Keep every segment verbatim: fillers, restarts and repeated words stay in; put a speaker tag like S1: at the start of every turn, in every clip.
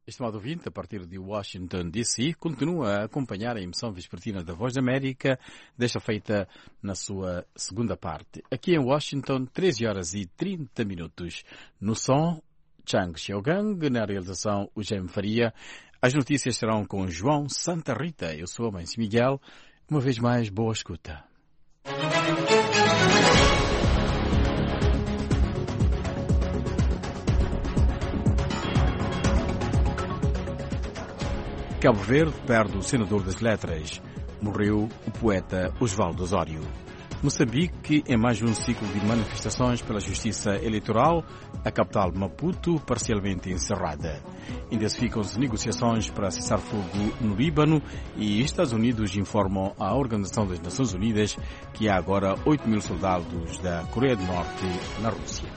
S1: Estimado ouvinte, a partir de Washington, D C, continua a acompanhar a emissão vespertina da Voz da América, desta feita na sua segunda parte. Aqui em Washington, treze horas e trinta minutos. No som, Chang Xiaogang, na realização, o Jaime Faria. As notícias serão com João Santa Rita. Eu sou a Mãe Miguel. Uma vez mais, boa escuta. Cabo Verde perde o senador das letras. Morreu o poeta Osvaldo Osório. Moçambique, em mais um ciclo de manifestações pela justiça eleitoral, a capital Maputo parcialmente encerrada. Intensificam-se negociações para cessar fogo no Líbano e Estados Unidos informam à Organização das Nações Unidas que há agora oito mil soldados da Coreia do Norte na Rússia.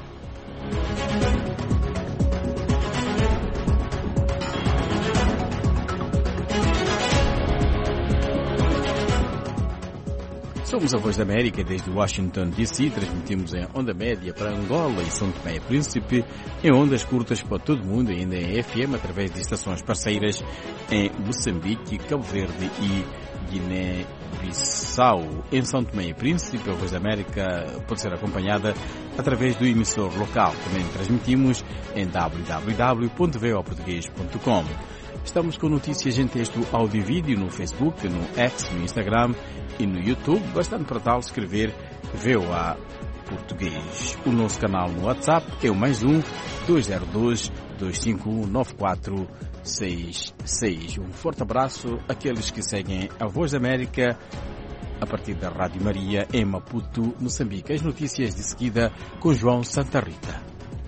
S1: Somos a Voz da América desde Washington, D C. Transmitimos em onda média para Angola e São Tomé e Príncipe, em ondas curtas para todo o mundo, ainda em F M, através de estações parceiras em Moçambique, Cabo Verde e Guiné-Bissau. Em São Tomé e Príncipe, a Voz da América pode ser acompanhada através do emissor local. Também transmitimos em w w w ponto v o português ponto com. Estamos com notícias em texto, áudio e vídeo no Facebook, no X, no Instagram e no YouTube. Bastante para tal escrever V O A Português. O nosso canal no WhatsApp é o mais um dois zero dois, dois cinco um, nove quatro seis seis. Um forte abraço àqueles que seguem a Voz da América a partir da Rádio Maria em Maputo, Moçambique. As notícias de seguida com João Santa Rita.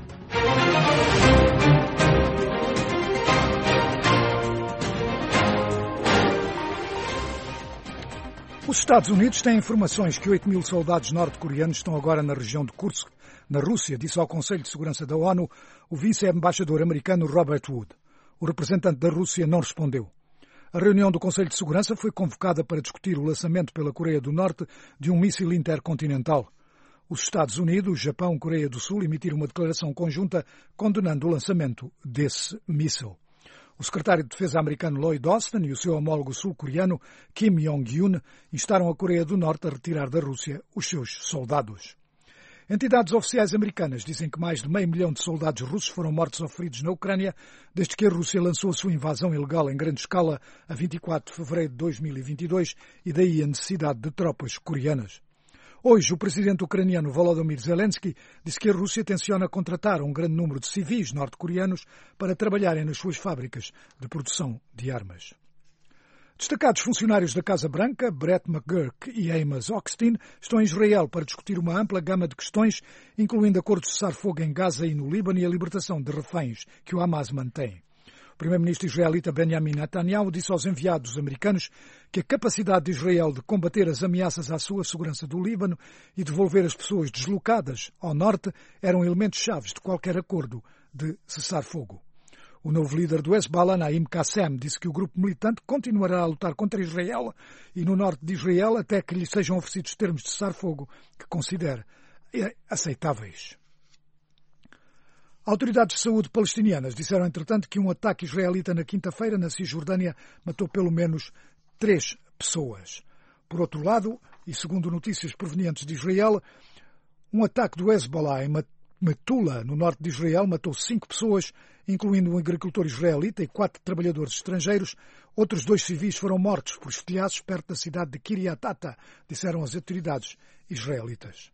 S2: Os Estados Unidos têm informações que oito mil soldados norte-coreanos estão agora na região de Kursk, na Rússia, disse ao Conselho de Segurança da ONU o vice-embaixador americano Robert Wood. O representante da Rússia não respondeu. A reunião do Conselho de Segurança foi convocada para discutir o lançamento pela Coreia do Norte de um míssil intercontinental. Os Estados Unidos, Japão e Coreia do Sul emitiram uma declaração conjunta condenando o lançamento desse míssil. O secretário de Defesa americano Lloyd Austin e o seu homólogo sul-coreano Kim Jong-un instaram a Coreia do Norte a retirar da Rússia os seus soldados. Entidades oficiais americanas dizem que mais de meio milhão de soldados russos foram mortos ou feridos na Ucrânia desde que a Rússia lançou a sua invasão ilegal em grande escala a vinte e quatro de fevereiro de dois mil e vinte e dois e daí a necessidade de tropas coreanas. Hoje, o presidente ucraniano Volodymyr Zelensky disse que a Rússia tenciona contratar um grande número de civis norte-coreanos para trabalharem nas suas fábricas de produção de armas. Destacados funcionários da Casa Branca, Brett McGurk e Amos Hochstein, estão em Israel para discutir uma ampla gama de questões, incluindo acordos de cessar-fogo em Gaza e no Líbano e a libertação de reféns que o Hamas mantém. O primeiro-ministro israelita Benjamin Netanyahu disse aos enviados americanos que a capacidade de Israel de combater as ameaças à sua segurança do Líbano e devolver as pessoas deslocadas ao norte eram elementos chaves de qualquer acordo de cessar-fogo. O novo líder do Hezbollah, Naim Qassem, disse que o grupo militante continuará a lutar contra Israel e no norte de Israel até que lhe sejam oferecidos termos de cessar-fogo que considere aceitáveis. Autoridades de saúde palestinianas disseram, entretanto, que um ataque israelita na quinta-feira na Cisjordânia matou pelo menos três pessoas. Por outro lado, e segundo notícias provenientes de Israel, um ataque do Hezbollah em Metula, no norte de Israel, matou cinco pessoas, incluindo um agricultor israelita e quatro trabalhadores estrangeiros. Outros dois civis foram mortos por estilhaços perto da cidade de Kiryat Ata, disseram as autoridades israelitas.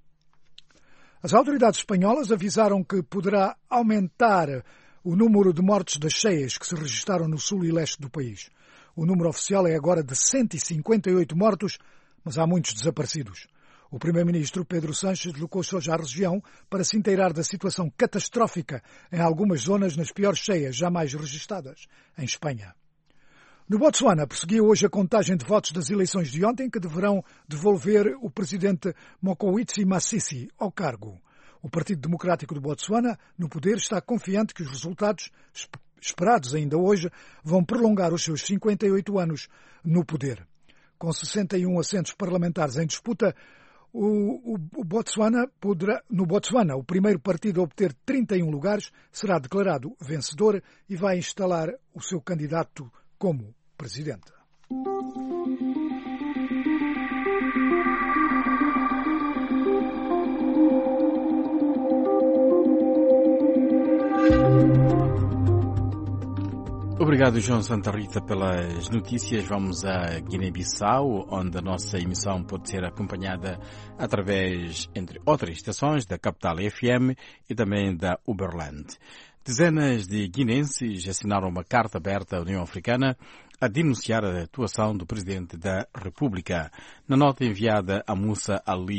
S2: As autoridades espanholas avisaram que poderá aumentar o número de mortes das cheias que se registaram no sul e leste do país. O número oficial é agora de cento e cinquenta e oito mortos, mas há muitos desaparecidos. O primeiro-ministro Pedro Sánchez deslocou-se hoje à região para se inteirar da situação catastrófica em algumas zonas nas piores cheias jamais registadas em Espanha. No Botsuana, prosseguiu hoje a contagem de votos das eleições de ontem, que deverão devolver o presidente Mokgweetsi Masisi ao cargo. O Partido Democrático do Botsuana, no poder, está confiante que os resultados, esperados ainda hoje, vão prolongar os seus cinquenta e oito anos no poder. Com sessenta e um assentos parlamentares em disputa, O, o, o Botsuana poderá, no Botsuana, o primeiro partido a obter trinta e um lugares será declarado vencedor e vai instalar o seu candidato como presidente.
S1: Obrigado, João Santa Rita, pelas notícias. Vamos a Guiné-Bissau, onde a nossa emissão pode ser acompanhada através, entre outras estações, da Capital F M e também da Uberland. Dezenas de guinenses assinaram uma carta aberta à União Africana a denunciar a atuação do Presidente da República. Na nota enviada a Musa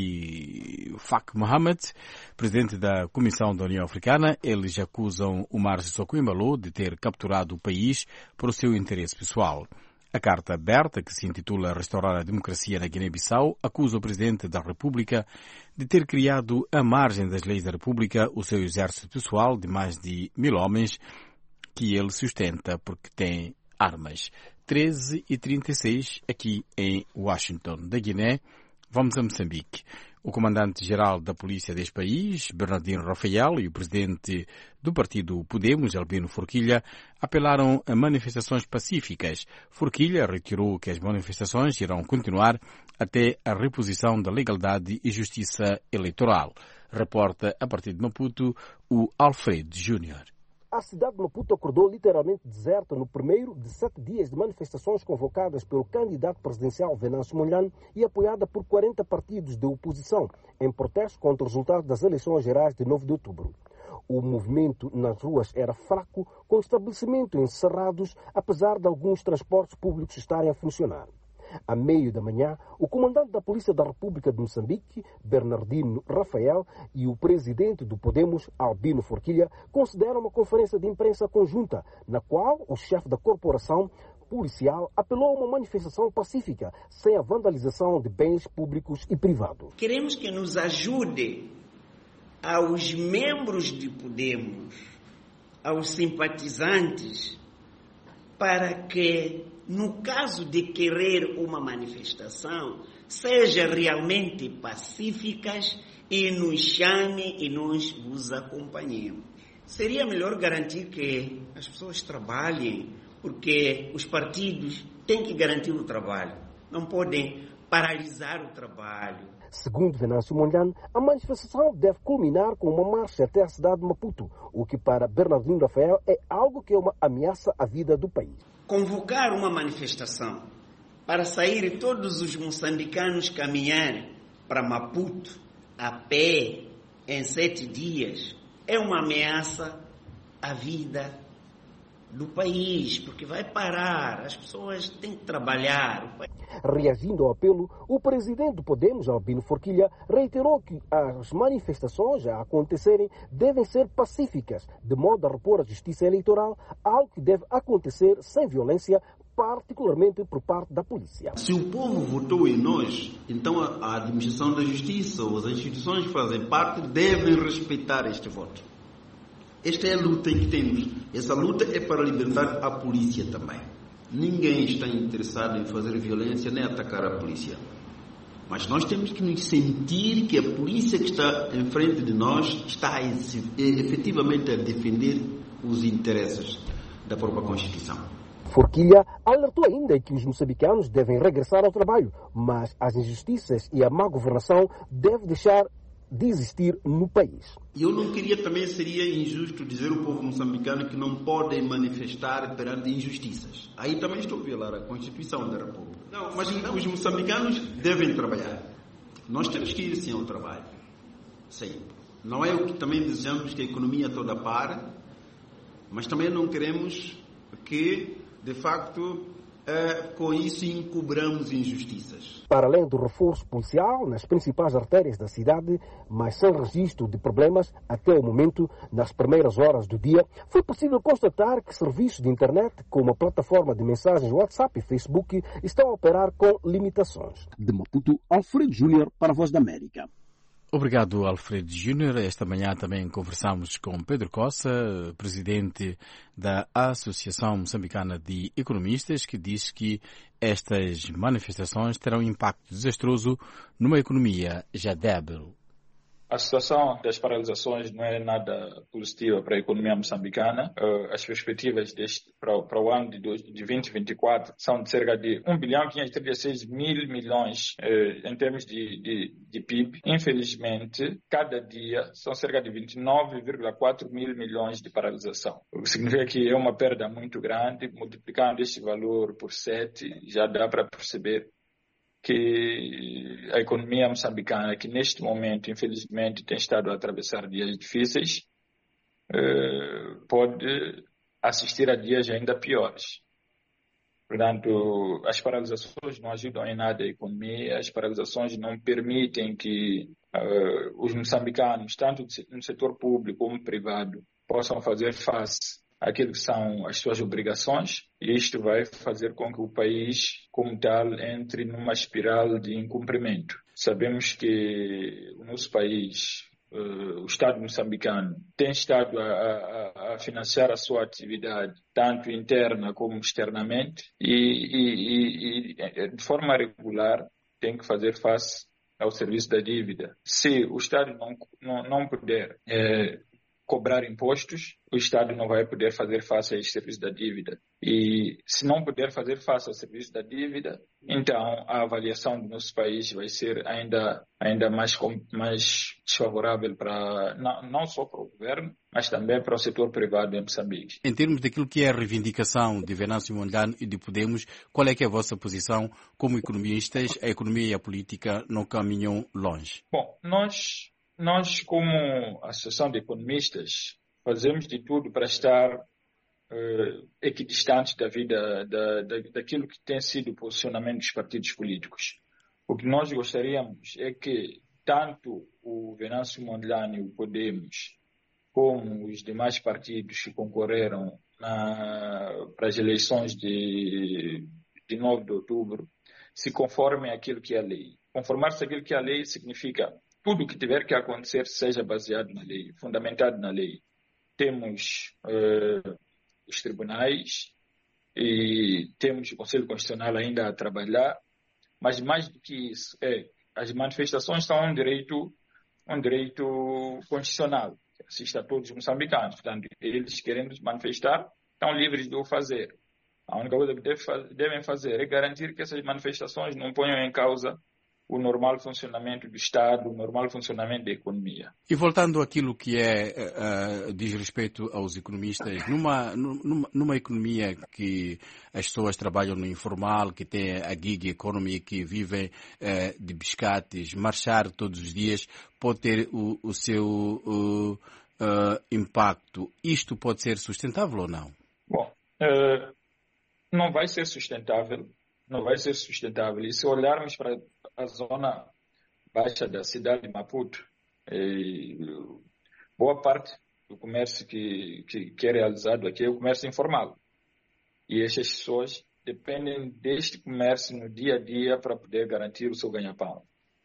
S1: Ali Fak Mohamed, Presidente da Comissão da União Africana, eles acusam Umar Sissoko Embalo de ter capturado o país por o seu interesse pessoal. A carta aberta, que se intitula Restaurar a Democracia na Guiné-Bissau, acusa o Presidente da República de ter criado, à margem das leis da República, o seu exército pessoal de mais de mil homens que ele sustenta porque tem armas. treze e trinta e seis aqui em Washington, da Guiné. Vamos a Moçambique. O comandante-geral da polícia deste país, Bernardino Rafael, e o presidente do partido Podemos, Albino Forquilha, apelaram a manifestações pacíficas. Forquilha reiterou que as manifestações irão continuar até a reposição da legalidade e justiça eleitoral. Reporta a partir de Maputo o Alfredo Júnior.
S3: A cidade de Maputo acordou literalmente deserta no primeiro de sete dias de manifestações convocadas pelo candidato presidencial Venâncio Mondlane e apoiada por quarenta partidos de oposição, em protesto contra o resultado das eleições gerais de nove de outubro. O movimento nas ruas era fraco, com estabelecimentos encerrados, apesar de alguns transportes públicos estarem a funcionar. À meio da manhã, o comandante da Polícia da República de Moçambique, Bernardino Rafael, e o presidente do Podemos, Albino Forquilha, consideram uma conferência de imprensa conjunta, na qual o chefe da corporação policial apelou a uma manifestação pacífica, sem a vandalização de bens públicos e privados.
S4: Queremos que nos ajude aos membros de Podemos, aos simpatizantes, para que, no caso de querer uma manifestação, seja realmente pacíficas e nos chame e nós vos acompanhemos. Seria melhor garantir que as pessoas trabalhem, porque os partidos têm que garantir o trabalho, não podem paralisar o trabalho.
S3: Segundo Venâncio Mondlane, a manifestação deve culminar com uma marcha até a cidade de Maputo, o que para Bernardino Rafael é algo que é uma ameaça à vida do país.
S4: Convocar uma manifestação para sair todos os moçambicanos caminharem para Maputo a pé em sete dias é uma ameaça à vida do país, porque vai parar, as pessoas têm que trabalhar.
S3: Reagindo ao apelo, o presidente do Podemos, Albino Forquilha, reiterou que as manifestações a acontecerem devem ser pacíficas, de modo a repor a justiça eleitoral, algo que deve acontecer sem violência, particularmente por parte da polícia.
S5: Se o povo votou em nós, então a administração da justiça ou as instituições que fazem parte devem respeitar este voto. Esta é a luta que temos. Essa luta é para libertar a polícia também. Ninguém está interessado em fazer violência nem atacar a polícia. Mas nós temos que nos sentir que a polícia que está em frente de nós está efetivamente a defender os interesses da própria Constituição.
S3: Forquilha alertou ainda que os moçambicanos devem regressar ao trabalho, mas as injustiças e a má governação devem deixar de existir no país.
S5: Eu não queria também, seria injusto dizer ao povo moçambicano que não podem manifestar perante injustiças. Aí também estou a violar a Constituição da República. Não, mas os moçambicanos devem trabalhar. Nós temos que ir sim ao trabalho. Sim. Não é o que também desejamos que a economia toda pare, mas também não queremos que, de facto, Uh, com isso encobramos injustiças.
S3: Para além do reforço policial nas principais artérias da cidade, mas sem registro de problemas até o momento, nas primeiras horas do dia, foi possível constatar que serviços de internet, como a plataforma de mensagens WhatsApp e Facebook, estão a operar com limitações.
S6: De Maputo, Alfredo Júnior para a Voz da América.
S1: Obrigado, Alfredo Júnior. Esta manhã também conversamos com Pedro Costa, presidente da Associação Moçambicana de Economistas, que diz que estas manifestações terão impacto desastroso numa economia já débil.
S6: A situação das paralisações não é nada positiva para a economia moçambicana. As perspectivas deste, para, para o ano de vinte e vinte e quatro são de cerca de um bilhão quinhentos e trinta e seis mil milhões eh, em termos de, de, de P I B. Infelizmente, cada dia são cerca de vinte e nove vírgula quatro mil milhões de paralisação. O que significa que é uma perda muito grande. Multiplicando este valor por sete, já dá para perceber que a economia moçambicana, que neste momento, infelizmente, tem estado a atravessar dias difíceis, pode assistir a dias ainda piores. Portanto, as paralisações não ajudam em nada a economia, as paralisações não permitem que uh, os moçambicanos, tanto no setor público como privado, possam fazer face aquilo que são as suas obrigações, e isto vai fazer com que o país, como tal, entre numa espiral de incumprimento. Sabemos que o nosso país, uh, o Estado moçambicano, tem estado a, a, a financiar a sua atividade, tanto interna como externamente, e, e, e de forma regular tem que fazer face ao serviço da dívida. Se o Estado não, não, não puder é, cobrar impostos, o Estado não vai poder fazer face a esse serviço da dívida. E se não puder fazer face ao serviço da dívida, então a avaliação do nosso país vai ser ainda, ainda mais, mais desfavorável para, não, não só para o governo, mas também para o setor privado em Moçambique.
S1: Em termos daquilo que é a reivindicação de Venâncio Mondlane e de Podemos, qual é que é a vossa posição como economistas? A economia e a política não caminham longe.
S6: Bom, nós... Nós, como Associação de Economistas, fazemos de tudo para estar uh, equidistantes da vida, da, da, daquilo que tem sido o posicionamento dos partidos políticos. O que nós gostaríamos é que tanto o Venâncio Mondlane e o Podemos, como os demais partidos que concorreram na, para as eleições de, de nove de outubro, se conformem àquilo que é a lei. Conformar-se àquilo que é a lei significa tudo o que tiver que acontecer seja baseado na lei, fundamentado na lei. Temos uh, os tribunais e temos o Conselho Constitucional ainda a trabalhar, mas mais do que isso, é, as manifestações são um direito, um direito constitucional, que assiste a todos os moçambicanos. Portanto, eles querendo se manifestar, estão livres de o fazer. A única coisa que deve, devem fazer é garantir que essas manifestações não ponham em causa o normal funcionamento do Estado, o normal funcionamento da economia.
S1: E voltando àquilo que é, uh, diz respeito aos economistas, numa, numa, numa economia que as pessoas trabalham no informal, que tem a gig economy, que vivem uh, de biscates, marchar todos os dias, pode ter o, o seu uh, uh, impacto. Isto pode ser sustentável ou não?
S6: Bom, uh, não vai ser sustentável. Não vai ser sustentável. E se olharmos para a zona baixa da cidade de Maputo, eh, boa parte do comércio que, que, que é realizado aqui é o comércio informal. E essas pessoas dependem deste comércio no dia a dia para poder garantir o seu ganha-pão.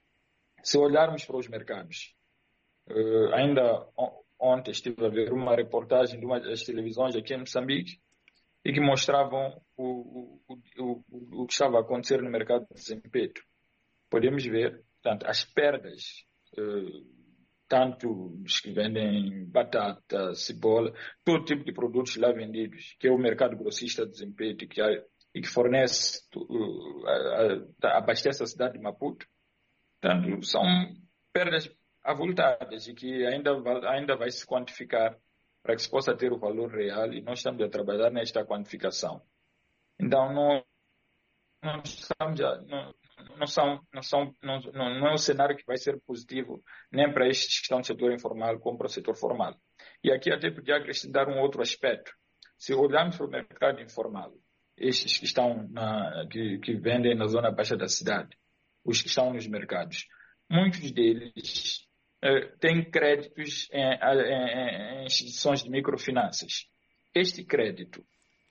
S6: Se olharmos para os mercados, eh, ainda ontem estive a ver uma reportagem de uma das televisões aqui em Moçambique, e que mostravam o, o, o, o, o que estava a acontecer no mercado de Zimpeto. Podemos ver, portanto, as perdas, eh, tanto dos que vendem batata, cebola, todo tipo de produtos lá vendidos, que é o mercado grossista de Zimpeto, que há, e que fornece, uh, a, a, abastece a cidade de Maputo. Portanto, são perdas avultadas e que ainda, ainda vai se quantificar para que se possa ter o valor real, e nós estamos a trabalhar nesta quantificação. Então, não, não, estamos a, não, não, são, não, são, não, não é um cenário que vai ser positivo nem para estes que estão no setor informal como para o setor formal. E aqui até podia acrescentar um outro aspecto. Se olharmos para o mercado informal, estes que, estão na, que, que vendem na zona baixa da cidade, os que estão nos mercados, muitos deles Uh, tem créditos em, em, em instituições de microfinanças. Este crédito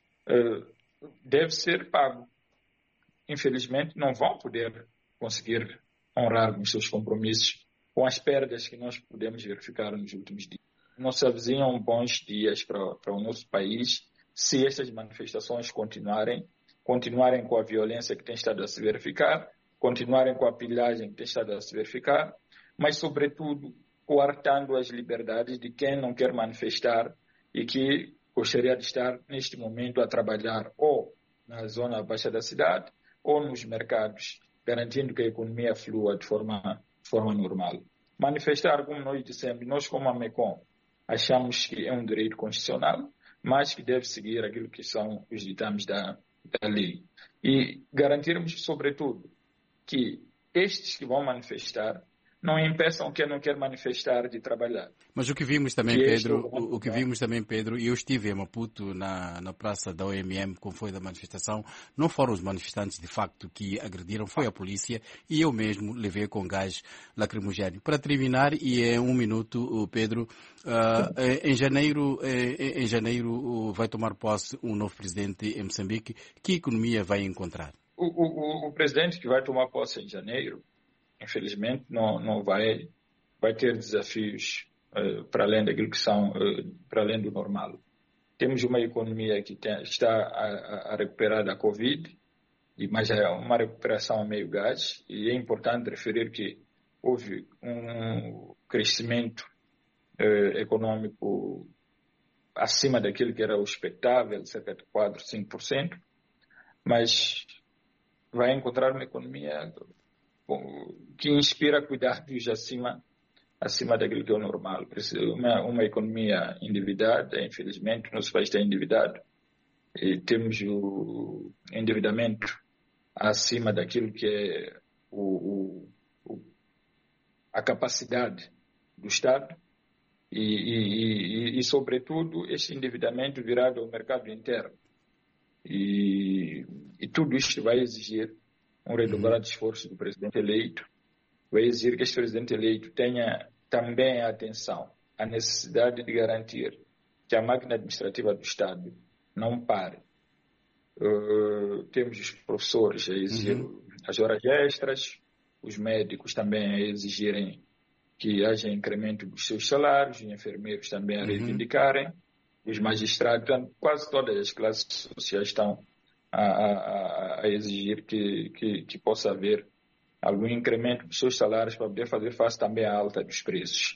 S6: uh, deve ser pago. Infelizmente, não vão poder conseguir honrar os seus compromissos com as perdas que nós podemos verificar nos últimos dias. Não se avizinham bons dias para, para o nosso país se estas manifestações continuarem, continuarem com a violência que tem estado a se verificar, continuarem com a pilhagem que tem estado a se verificar, mas, sobretudo, coartando as liberdades de quem não quer manifestar e que gostaria de estar, neste momento, a trabalhar ou na zona baixa da cidade ou nos mercados, garantindo que a economia flua de forma, de forma normal. Manifestar, como nós dissemos, nós como a MECOM achamos que é um direito constitucional, mas que deve seguir aquilo que são os ditames da, da lei. E garantirmos, sobretudo, que estes que vão manifestar não impeçam quem não quer manifestar de trabalhar.
S1: Mas o que vimos também, que Pedro, o, o que vimos também, Pedro, e eu estive em Maputo, na, na praça da O M M, como foi da manifestação, não foram os manifestantes, de facto, que agrediram, foi a polícia, e eu mesmo levei com gás lacrimogéneo. Para terminar, e em um minuto, Pedro, uh, em janeiro, em janeiro vai tomar posse um novo presidente em Moçambique. Que economia vai encontrar?
S6: O, o, o presidente que vai tomar posse em janeiro, infelizmente, não, não vai, vai ter desafios uh, para além daquilo que são, uh, para além do normal. Temos uma economia que tem, está a, a recuperar da Covid, e, mas é uma recuperação a meio gás, e é importante referir que houve um crescimento uh, econômico acima daquilo que era o expectável, cerca de quatro, cinco por cento, mas vai encontrar uma economia que inspira cuidados acima, acima daquilo que é o normal. Uma, uma economia endividada, infelizmente, o nosso país está endividado, e temos o endividamento acima daquilo que é o, o, a capacidade do Estado e, e, e, e, sobretudo, esse endividamento virado ao mercado interno. E, e tudo isto vai exigir um redobrado esforço do presidente eleito, vai exigir que este presidente eleito tenha também a atenção à necessidade de garantir que a máquina administrativa do Estado não pare. Uh, temos os professores a exigir uhum. as horas extras, os médicos também a exigirem que haja incremento dos seus salários, os enfermeiros também a reivindicarem, uhum. os magistrados, quase todas as classes sociais estão A, a, a exigir que, que, que possa haver algum incremento dos seus salários para poder fazer face também à alta dos preços.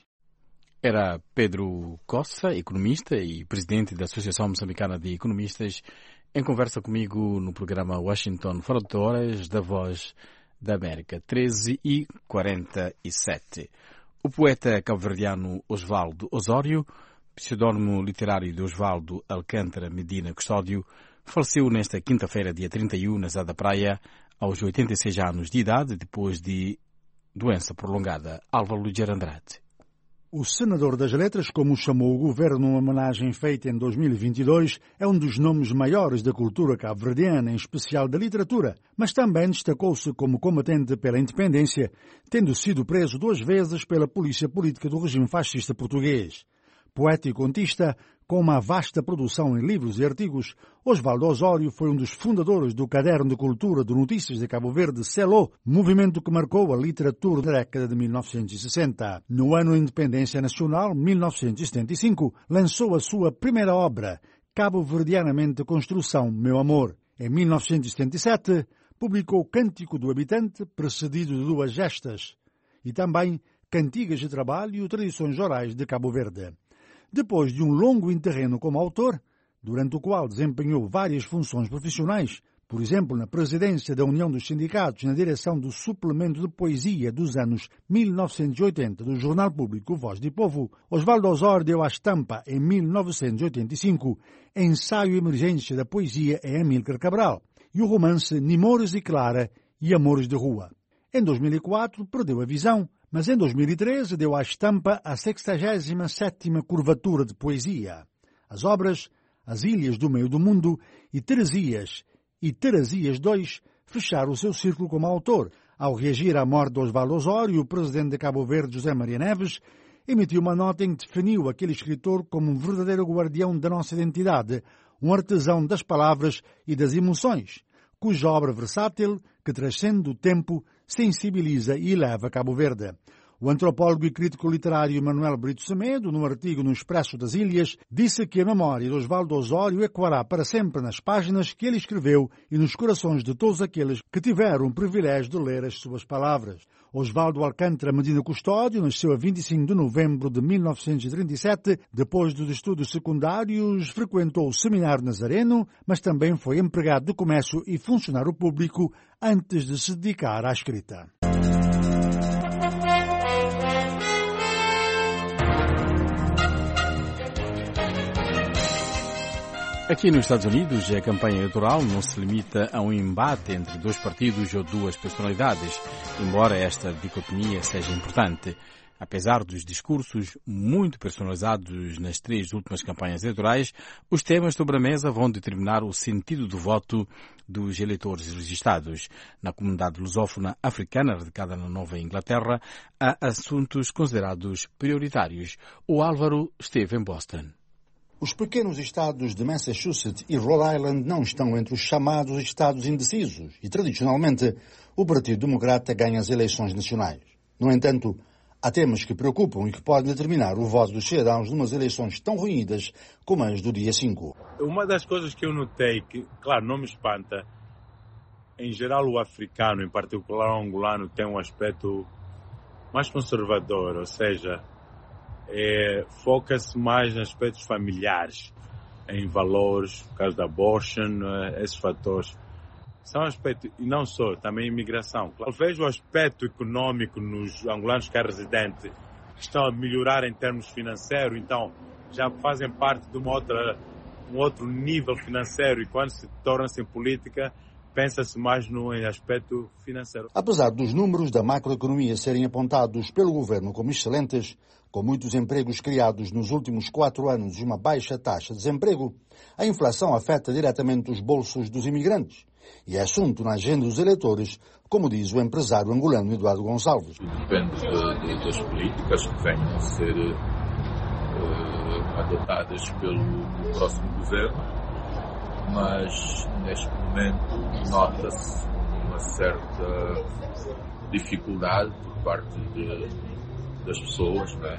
S1: Era Pedro Costa, economista e presidente da Associação Moçambicana de Economistas, em conversa comigo no programa Washington Fora de Horas da Voz da América, treze e quarenta e sete. O poeta cabo-verdiano Osvaldo Osório, pseudónimo literário de Osvaldo Alcântara Medina Custódio, faleceu nesta quinta-feira, dia trinta e um, na Zé da Praia, aos oitenta e seis anos de idade, depois de doença prolongada. Álvaro Luger Andrade.
S2: O senador das letras, como chamou o governo numa homenagem feita em dois mil e vinte e dois, é um dos nomes maiores da cultura cabo-verdiana, em especial da literatura, mas também destacou-se como combatente pela independência, tendo sido preso duas vezes pela polícia política do regime fascista português. Poeta e contista, com uma vasta produção em livros e artigos, Osvaldo Osório foi um dos fundadores do Caderno de Cultura de Notícias de Cabo Verde, Seló, movimento que marcou a literatura da década de mil novecentos e sessenta. No ano da Independência Nacional, mil novecentos e setenta e cinco, lançou a sua primeira obra, Cabo-Verdianamente Construção, Meu Amor. Em mil novecentos e setenta e sete, publicou Cântico do Habitante, precedido de duas gestas, e também Cantigas de Trabalho e Tradições Orais de Cabo Verde. Depois de um longo interregno como autor, durante o qual desempenhou várias funções profissionais, por exemplo, na presidência da União dos Sindicatos e na direção do suplemento de poesia dos anos mil novecentos e oitenta do Jornal Público Voz de Povo, Osvaldo Osório deu à estampa, em mil novecentos e oitenta e cinco, Ensaio Emergência da Poesia em Amílcar Cabral e o romance Nimores e Clara e Amores de Rua. Em dois mil e quatro, perdeu a visão, mas em dois mil e treze deu à estampa a sexagésima sétima Curvatura de Poesia. As obras As Ilhas do Meio do Mundo e Teresias e Teresias dois fecharam o seu círculo como autor. Ao reagir à morte de Osvaldo Osório, o presidente de Cabo Verde, José Maria Neves, emitiu uma nota em que definiu aquele escritor como um verdadeiro guardião da nossa identidade, um artesão das palavras e das emoções, cuja obra versátil, que transcende o tempo, sensibiliza e eleva Cabo Verde.
S7: O antropólogo e crítico literário Manuel Brito Semedo, num artigo no Expresso das Ilhas, disse que a memória de Osvaldo Osório ecoará para sempre nas páginas que ele escreveu e nos corações de todos aqueles que tiveram o privilégio de ler as suas palavras. Osvaldo Alcântara Medina Custódio nasceu a vinte e cinco de novembro de mil novecentos e trinta e sete. Depois dos estudos secundários, frequentou o Seminário Nazareno, mas também foi empregado de comércio e funcionário público antes de se dedicar à escrita.
S1: Aqui nos Estados Unidos, a campanha eleitoral não se limita a um embate entre dois partidos ou duas personalidades, embora esta dicotomia seja importante. Apesar dos discursos muito personalizados nas três últimas campanhas eleitorais, os temas sobre a mesa vão determinar o sentido do voto dos eleitores registados. Na comunidade lusófona africana, radicada na Nova Inglaterra, há assuntos considerados prioritários. O Álvaro esteve em Boston.
S7: Os pequenos estados de Massachusetts e Rhode Island não estão entre os chamados estados indecisos e, tradicionalmente, o Partido Democrata ganha as eleições nacionais. No entanto, há temas que preocupam e que podem determinar o voto dos cidadãos numas eleições tão ruídas como as do dia cinco.
S8: Uma das coisas que eu notei, que, claro, não me espanta, em geral o africano, em particular o angolano, tem um aspecto mais conservador, ou seja, É, foca-se mais em aspectos familiares, em valores, por causa da abortion, é, esses fatores. São aspectos, e não só, também imigração. Eu vejo o aspecto econômico nos angolanos que é residente, que estão a melhorar em termos financeiros, então já fazem parte de uma outra, um outro nível financeiro, e quando se torna-se em política, pensa-se mais no aspecto financeiro.
S7: Apesar dos números da macroeconomia serem apontados pelo governo como excelentes, com muitos empregos criados nos últimos quatro anos e uma baixa taxa de desemprego, a inflação afeta diretamente os bolsos dos imigrantes e é assunto na agenda dos eleitores, como diz o empresário angolano Eduardo Gonçalves.
S9: Depende de, de, das políticas que venham a ser uh, adotadas pelo próximo governo, mas neste momento nota-se uma certa dificuldade por parte de das pessoas, né,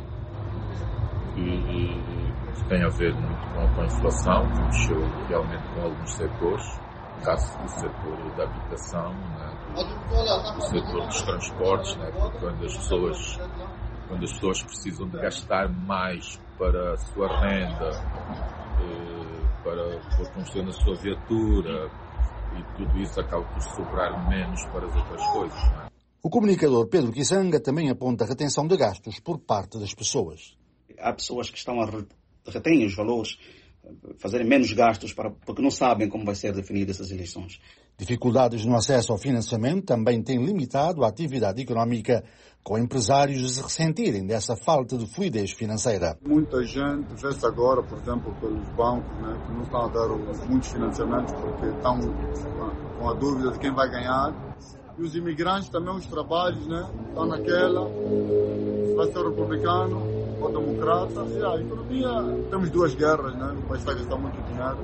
S9: que, que tem a ver muito com, com a inflação, que mexeu realmente com alguns setores, no caso do setor da habitação, né, do, do setor dos transportes, né, porque quando as pessoas, quando as pessoas precisam de gastar mais para a sua renda, eh, para, para construir na sua viatura, e tudo isso acaba por sobrar menos para as outras coisas, né.
S7: O comunicador Pedro Kisanga também aponta a retenção de gastos por parte das pessoas.
S10: Há pessoas que estão a reter os valores, fazerem menos gastos para, porque não sabem como vai ser definida essas eleições.
S7: Dificuldades no acesso ao financiamento também têm limitado a atividade económica, com empresários a se ressentirem dessa falta de fluidez financeira.
S11: Muita gente vê-se agora, por exemplo, pelos bancos, né, que não estão a dar muitos financiamentos porque estão com a dúvida de quem vai ganhar. E os imigrantes também, os trabalhos, né? Estão naquela, se vai ser republicano ou democrata. E a economia, temos duas guerras, né? O país está a gastar muito dinheiro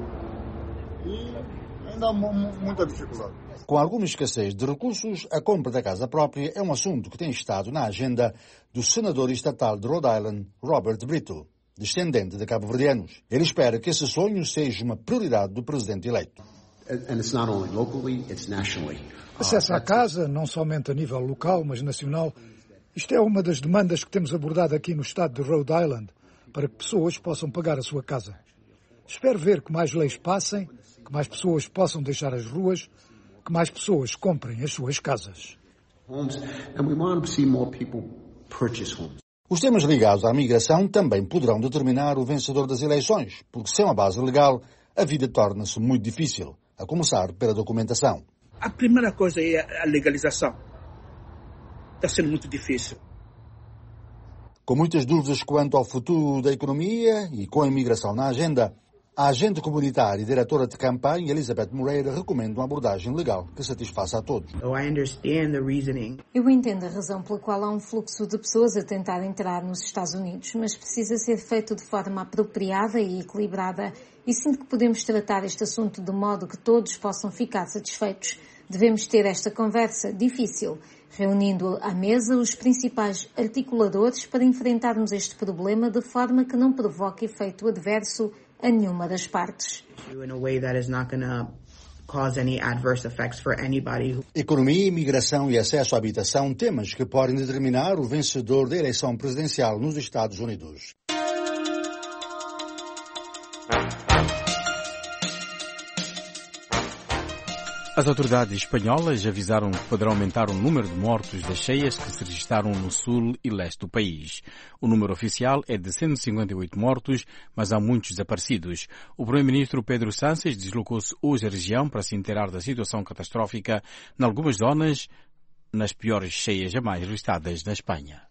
S11: e ainda há muita dificuldade.
S7: Com alguma escassez de recursos, a compra da casa própria é um assunto que tem estado na agenda do senador estatal de Rhode Island, Robert Brito, descendente de cabo-verdianos. Ele espera que esse sonho seja uma prioridade do presidente eleito.
S12: And it's not only locally, it's nationally.
S2: Acesso à casa, não somente a nível local, mas nacional. Isto é uma das demandas que temos abordado aqui no estado de Rhode Island, para que pessoas possam pagar a sua casa. Espero ver que mais leis passem, que mais pessoas possam deixar as ruas, que mais pessoas comprem as suas casas.
S7: Os temas ligados à migração também poderão determinar o vencedor das eleições, porque sem uma base legal, a vida torna-se muito difícil, a começar pela documentação.
S13: A primeira coisa é a legalização. Está sendo muito difícil.
S7: Com muitas dúvidas quanto ao futuro da economia e com a imigração na agenda, a agente comunitária e diretora de campanha, Elizabeth Moreira, recomenda uma abordagem legal que satisfaça a todos.
S14: Eu entendo a razão pela qual há um fluxo de pessoas a tentar entrar nos Estados Unidos, mas precisa ser feito de forma apropriada e equilibrada, e sinto que podemos tratar este assunto de modo que todos possam ficar satisfeitos. Devemos ter esta conversa difícil, reunindo à mesa os principais articuladores para enfrentarmos este problema de forma que não provoque efeito adverso a nenhuma das partes.
S7: Economia, imigração e acesso à habitação, temas que podem determinar o vencedor da eleição presidencial nos Estados Unidos.
S1: As autoridades espanholas avisaram que poderá aumentar o número de mortos das cheias que se registaram no sul e leste do país. O número oficial é de cento e cinquenta e oito mortos, mas há muitos desaparecidos. O primeiro-ministro Pedro Sánchez deslocou-se hoje à região para se inteirar da situação catastrófica em algumas zonas, nas piores cheias jamais registradas na Espanha.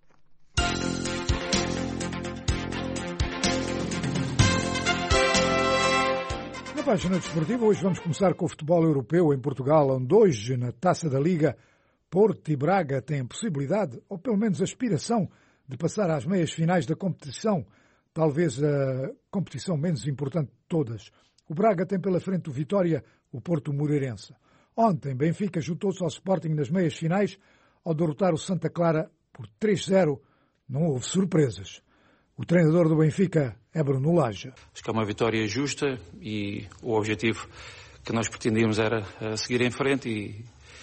S2: Na página desportiva, hoje vamos começar com o futebol europeu em Portugal, onde hoje, na Taça da Liga, Porto e Braga têm a possibilidade, ou pelo menos a aspiração, de passar às meias finais da competição, talvez a competição menos importante de todas. O Braga tem pela frente o Vitória, o Porto Moreirense. Ontem, Benfica juntou-se ao Sporting nas meias finais ao derrotar o Santa Clara por três a zero. Não houve surpresas. O treinador do Benfica é Bruno Lage.
S15: Acho que é uma vitória justa e o objetivo que nós pretendíamos era seguir em frente e,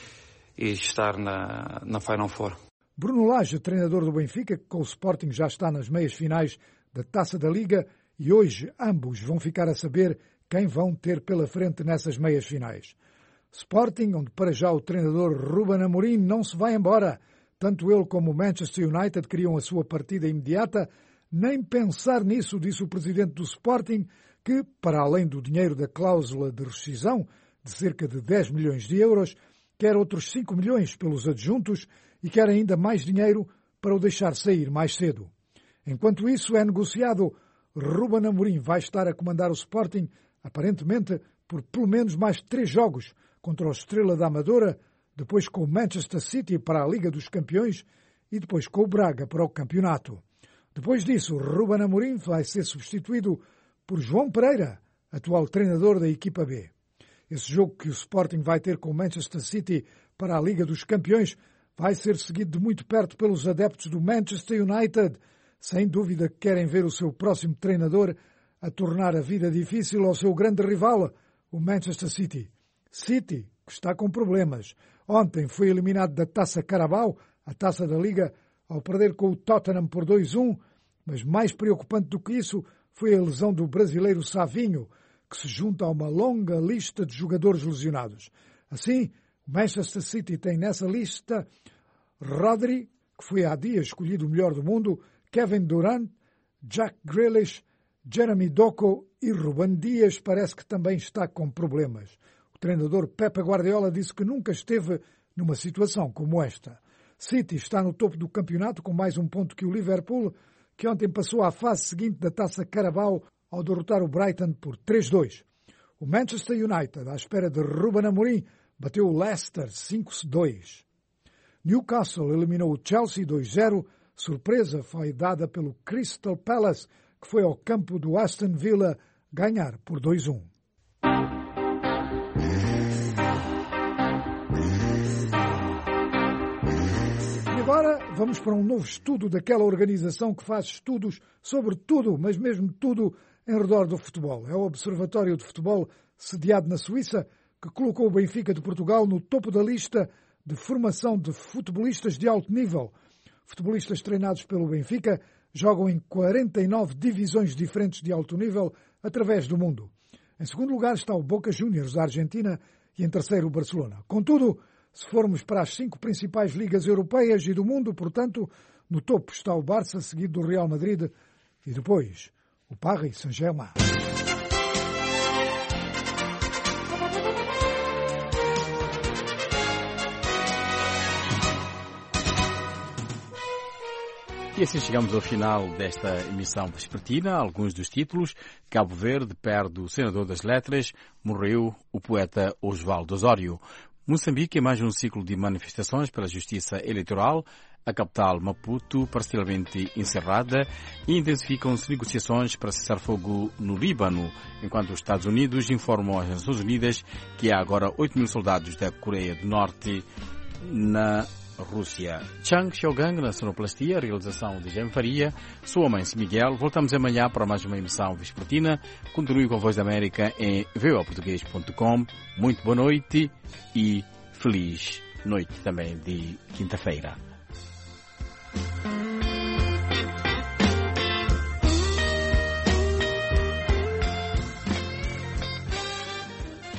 S15: e estar na, na Final Four.
S2: Bruno Lage, treinador do Benfica, que com o Sporting já está nas meias finais da Taça da Liga, e hoje ambos vão ficar a saber quem vão ter pela frente nessas meias finais. Sporting, onde para já o treinador Ruben Amorim não se vai embora. Tanto ele como o Manchester United queriam a sua partida imediata. Nem pensar nisso, disse o presidente do Sporting, que, para além do dinheiro da cláusula de rescisão, de cerca de dez milhões de euros, quer outros cinco milhões pelos adjuntos e quer ainda mais dinheiro para o deixar sair mais cedo. Enquanto isso é negociado, Ruben Amorim vai estar a comandar o Sporting, aparentemente, por pelo menos mais três jogos contra o Estrela da Amadora, depois com o Manchester City para a Liga dos Campeões e depois com o Braga para o campeonato. Depois disso, Ruben Amorim vai ser substituído por João Pereira, atual treinador da equipa B. Esse jogo que o Sporting vai ter com o Manchester City para a Liga dos Campeões vai ser seguido de muito perto pelos adeptos do Manchester United. Sem dúvida que querem ver o seu próximo treinador a tornar a vida difícil ao seu grande rival, o Manchester City. City, que está com problemas. Ontem foi eliminado da Taça Carabao, a Taça da Liga, ao perder com o Tottenham por dois a um, mas mais preocupante do que isso foi a lesão do brasileiro Savinho, que se junta a uma longa lista de jogadores lesionados. Assim, o Manchester City tem nessa lista Rodri, que foi há dias escolhido o melhor do mundo, Kevin Durant, Jack Grealish, Jeremy Doku e Ruben Dias parece que também está com problemas. O treinador Pep Guardiola disse que nunca esteve numa situação como esta. City está no topo do campeonato com mais um ponto que o Liverpool, que ontem passou à fase seguinte da Taça Carabao ao derrotar o Brighton por três a dois. O Manchester United, à espera de Ruben Amorim, bateu o Leicester cinco a dois. Newcastle eliminou o Chelsea dois a zero. Surpresa foi dada pelo Crystal Palace, que foi ao campo do Aston Villa ganhar por dois a um. Agora vamos para um novo estudo daquela organização que faz estudos sobre tudo, mas mesmo tudo em redor do futebol. É o Observatório de Futebol, sediado na Suíça, que colocou o Benfica de Portugal no topo da lista de formação de futebolistas de alto nível. Futebolistas treinados pelo Benfica jogam em quarenta e nove divisões diferentes de alto nível através do mundo. Em segundo lugar está o Boca Juniors da Argentina e em terceiro o Barcelona. Contudo, se formos para as cinco principais ligas europeias e do mundo, portanto, no topo está o Barça, seguido do Real Madrid e depois o Paris Saint-Germain.
S1: E assim chegamos ao final desta emissão vespertina. Alguns dos títulos: Cabo Verde perde o senador das letras, morreu o poeta Osvaldo Osório. Moçambique é mais um ciclo de manifestações pela justiça eleitoral. A capital, Maputo, parcialmente encerrada, e intensificam-se negociações para cessar fogo no Líbano, enquanto os Estados Unidos informam às Nações Unidas que há agora oito mil soldados da Coreia do Norte na Rússia. Chang Xiaogang na sonoplastia, realização de Jean Faria, sua mãe Miguel. Voltamos amanhã para mais uma emissão vespertina. Continue com a Voz da América em v o português ponto com. Muito boa noite e feliz noite também de quinta-feira.